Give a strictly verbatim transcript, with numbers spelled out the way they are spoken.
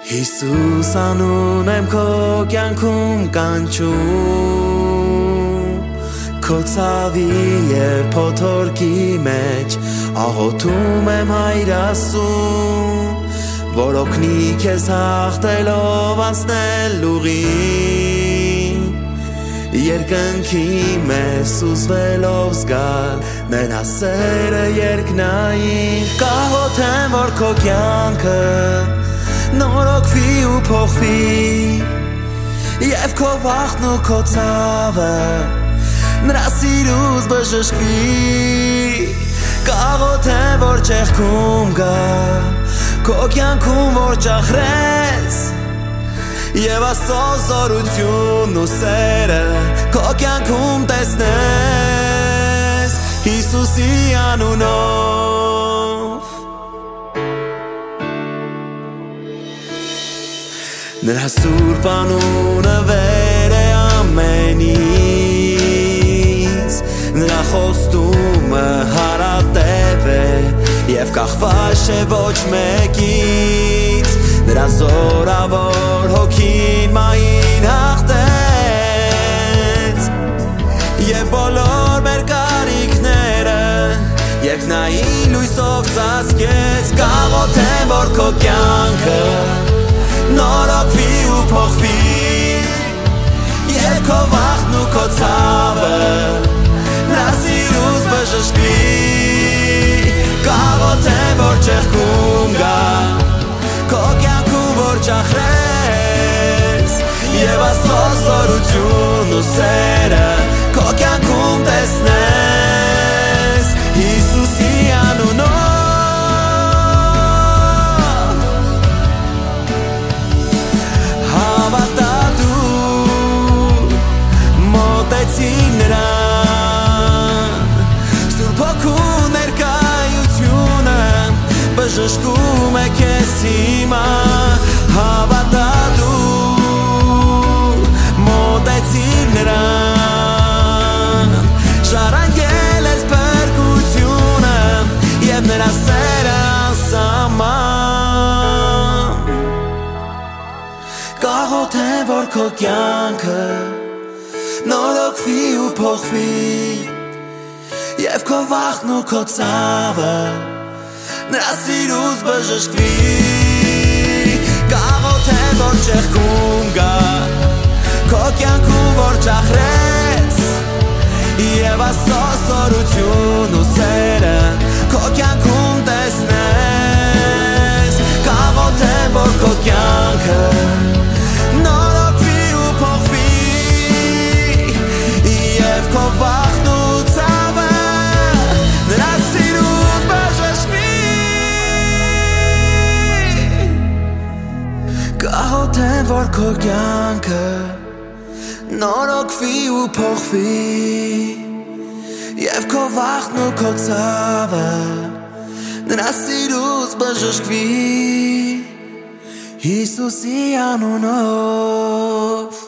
Հիսուս անուն եմ քո կյանքում կանչում Քո ցավի և փոթորկի մեջ աղոթում եմ Հայր Աստծուն Որ օգնի քեզ հաղթելով անցնել ուղին Երկնքի մեջ սուզվելով զգալ նրա սերը երկնային Կաղոթեմ որ քո կյանքը նորոգվի ու փոխվի Եվ քո վախն ու քո ցավը նրա սիրուց բժշկվի Կաղոթեմ որ ճեղքում գա քո կյանքում որ ճախրես Եվ Աստծո զորությունն ու սերը քո կյանքում տեսնես Հիսուսի անունով Նրա սուրբ անունը վեր է ամենից Նրա խոստումը հարատև է Եվ կախված չէ ոչ մեկից Նրա զորավոր հոգին մային հաղթեց Եվ բոլոր մեր կարիքները Երկնային լույսով ծածկեց Կաղոթեմ որ քո կյանքը նորոգվի ու փոխվի Եվ քո վախն ու քո ցավը նրա սիրուց բժշկվի Կաղոթեմ որ ճեղքում գա քո կյանքում որ ճախրես Եվ Աստծո զորությունն ու սերը քո կյանքում տեսնես Հիսուսի անունով Բժշկում է քեզ հիմա Հավատա դու մոտեցիր նրան Շարանգել ես փրկությունը Եվ նրա սերը անսահման Կաղոթեմ որ քո կյանքը նորոգվի ու փոխվի Եվ քո վախն ու քո ցավը Նրա սիրուց բժշկվի Կաղոթեմ որ ճեղքում գա Քո կյանքում որ ճախրես Եվ Աստծո զորությունն ու սերը Քո կյանքում տեսնես Կաղոթեմ որ քո կյանքը նորոգվի ու փոխվի Եվ քո վախն ու ցավը Նրա սիրուց բժշկվի Կաղոթեմ որ քո կյանքը նորոգվի ու փոխվի Եվ քո վախն ու քո ցավը նրա սիրուց բժշկվի Հիսուսի անունով